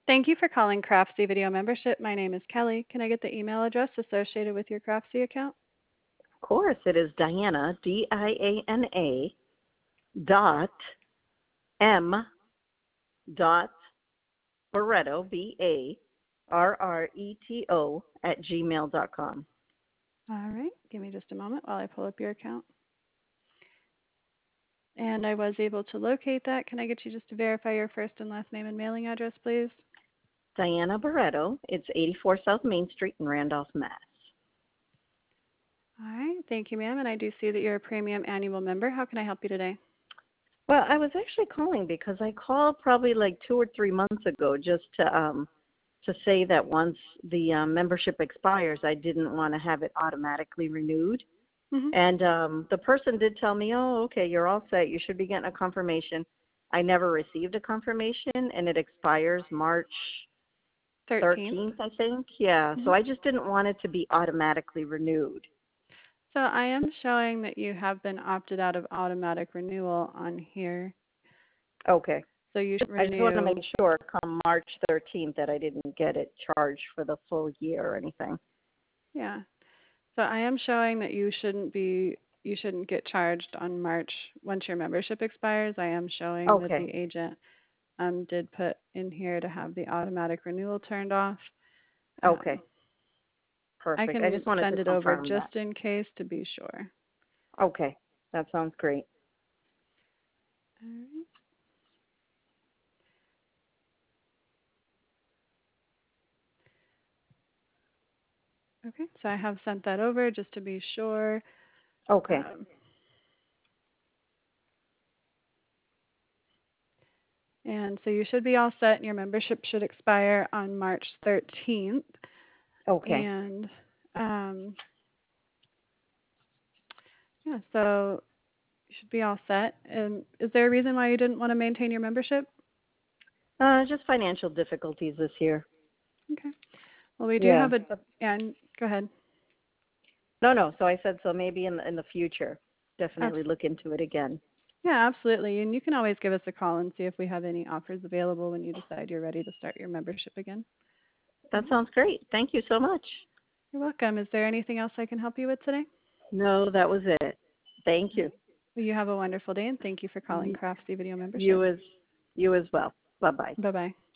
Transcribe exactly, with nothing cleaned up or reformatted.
Thank you for calling Craftsy Video Membership. My name is Kelly. Can I get the email address associated with your Craftsy account? Of course, it is Diana, D I A N A, dot M dot Barreto, B A R R E T O, at gmail dot com. All right. Give me just a moment while I pull up your account. And I was able to locate that. Can I get you just to verify your first and last name and mailing address, please? Diana Barreto. It's eighty-four South Main Street in Randolph, Mass. All right. Thank you, ma'am. And I do see that you're a premium annual member. How can I help you today? Well, I was actually calling because I called probably like two or three months ago just to um to say that once the um, membership expires, I didn't want to have it automatically renewed. Mm-hmm. And um, the person did tell me, oh, okay, you're all set. You should be getting a confirmation. I never received a confirmation, and it expires March thirteenth. thirteenth, I think. Yeah, Mm-hmm. so I just didn't want it to be automatically renewed. So I am showing that you have been opted out of automatic renewal on here. Okay. So you should I just want to renew. make sure come March thirteenth that I didn't get it charged for the full year or anything. Yeah. So I am showing that you shouldn't be you shouldn't get charged on March once your membership expires. I am showing that Okay. the agent um, did put in here to have the automatic renewal turned off. Okay. Um, I Perfect. I can just wanted to send it over confirm that. just in case to be sure. Okay. That sounds great. All right. Okay, so I have sent that over just to be sure. Okay. Um, and so you should be all set, and your membership should expire on March thirteenth. Okay. And um, yeah, so you should be all set. And is there a reason why you didn't want to maintain your membership? Uh, just financial difficulties this year. Okay. Well, we do Yeah. have a, and go ahead. No, no. So I said so maybe in the, in the future, Abs- definitely look into it again. yeah, absolutely. And you can always give us a call and see if we have any offers available when you decide you're ready to start your membership again. That sounds great. Thank you so much. You're welcome. Is there anything else I can help you with today? No, that was it. Thank All you. right. Well, you have a wonderful day, and thank you for calling You, Craftsy Video Membership. you as you as well. Bye bye. Bye-bye.